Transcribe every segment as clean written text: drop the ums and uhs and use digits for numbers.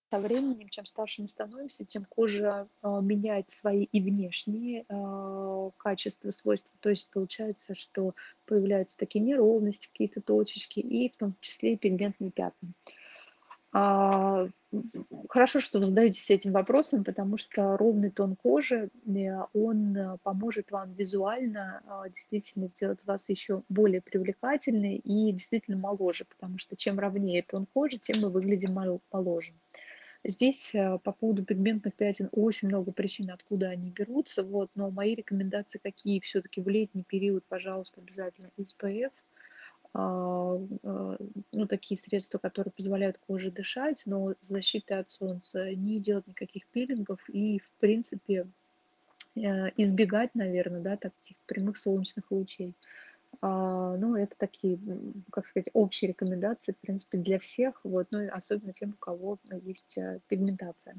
Со временем, чем старше мы становимся, тем кожа меняет свои и внешние качества, свойства. То есть получается, что появляются такие неровности, какие-то точечки, и в том числе и пигментные пятна. А, Хорошо, что вы задаетесь этим вопросом, потому что ровный тон кожи, он поможет вам визуально действительно сделать вас еще более привлекательной и действительно моложе, потому что чем ровнее тон кожи, тем мы выглядим моложе. Здесь по поводу пигментных пятен очень много причин, откуда они берутся, вот, но мои рекомендации какие? Все-таки в летний период, пожалуйста, обязательно SPF, а, а, ну, такие средства, которые позволяют коже дышать, но с защитой от солнца, не делать никаких пилингов и, в принципе, избегать, наверное, да, таких прямых солнечных лучей. Ну, это такие, как сказать, общие рекомендации, в принципе, для всех, вот, ну, и особенно тем, у кого есть пигментация.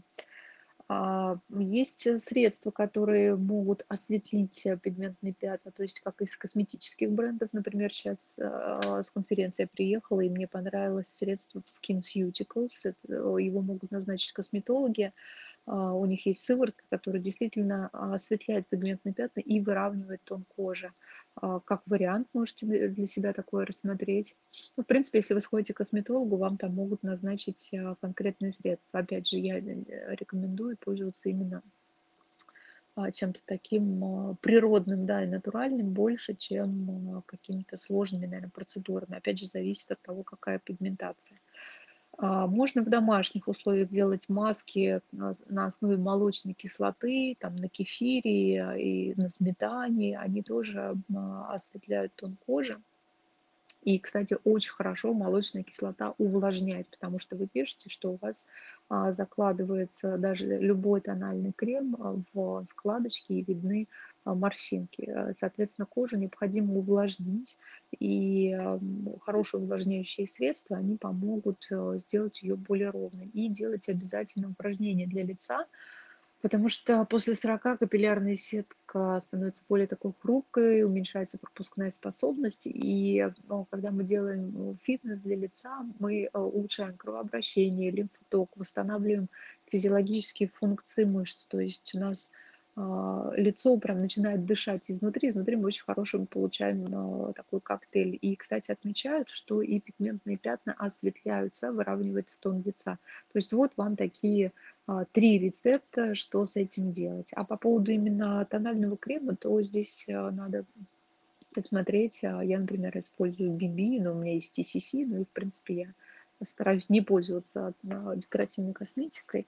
Есть средства, которые могут осветлить пигментные пятна, то есть как из косметических брендов. Например, сейчас с конференции я приехала, и мне понравилось средство SkinCeuticals. Его могут назначить косметологи. У них есть сыворотка, которая действительно осветляет пигментные пятна и выравнивает тон кожи. Как вариант можете для себя такое рассмотреть. Ну, в принципе, если вы сходите к косметологу, вам там могут назначить конкретные средства. Опять же, я рекомендую пользоваться именно чем-то таким природным, да, и натуральным больше, чем какими-то сложными, наверное, процедурами. Опять же, зависит от того, какая пигментация. Можно в домашних условиях делать маски на основе молочной кислоты, там, на кефире и на сметане. Они тоже осветляют тон кожи. И, кстати, очень хорошо молочная кислота увлажняет, потому что вы пишете, что у вас закладывается даже любой тональный крем в складочки и видны морщинки. Соответственно, кожу необходимо увлажнить, и хорошие увлажняющие средства, они помогут сделать ее более ровной. И делать обязательно упражнения для лица, потому что после 40 капиллярная сетка становится более такой хрупкой, уменьшается пропускная способность. И когда мы делаем фитнес для лица, мы улучшаем кровообращение, лимфоток, восстанавливаем физиологические функции мышц. То есть у нас лицо прям начинает дышать изнутри. Изнутри мы очень хороший получаем такой коктейль. И, кстати, отмечают, что и пигментные пятна осветляются, выравнивается тон лица. То есть вот вам такие 3 рецепта, что с этим делать. А по поводу именно тонального крема, то здесь надо посмотреть. Я, например, использую BB, но у меня есть TCC, ну и, в принципе, я стараюсь не пользоваться декоративной косметикой.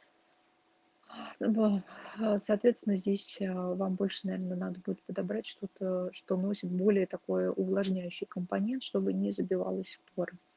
Соответственно, здесь вам больше, наверное, надо будет подобрать что-то, что носит более такой увлажняющий компонент, чтобы не забивалось поры.